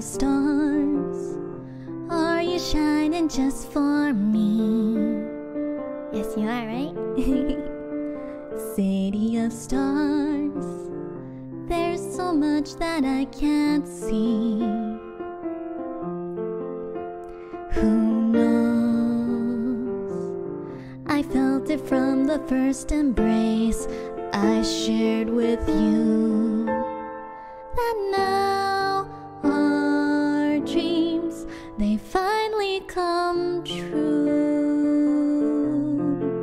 of stars, are you shining just for me? Yes, you are, right? City of stars, there's so much that I can't see. Who knows? I felt it from the first embrace I shared with you, that now our dreams, they finally come true.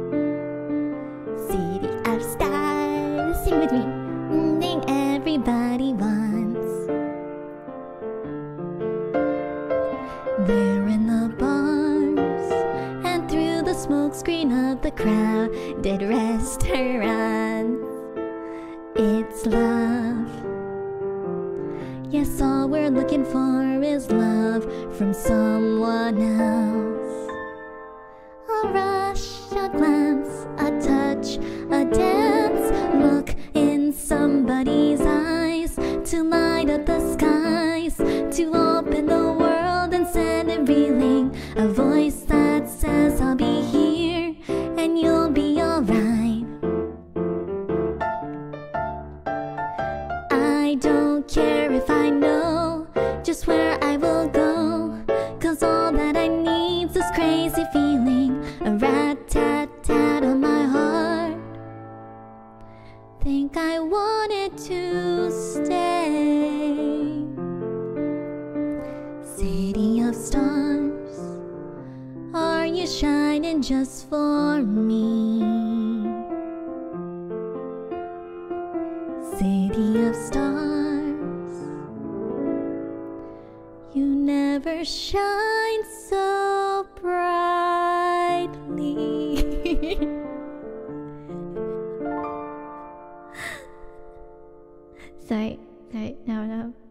City of stars, sing with me. Thing everybody wants. There in the bars and through the smokescreen of the crowded restaurants, it's love. Yes, all we're looking for is love from someone else. A rush, a glance, a touch, a dance, look in somebody's eyes, to light up the skies, to open the world and send it reeling. A voice that says I'll be here and you'll be alright. I don't care if I know just where I will go, 'cause all that I need's this crazy feeling, a rat-tat-tat on my heart. Think I wanted to stay. City of stars, are you shining just for me? City of stars, you never shine so brightly. Sorry, no.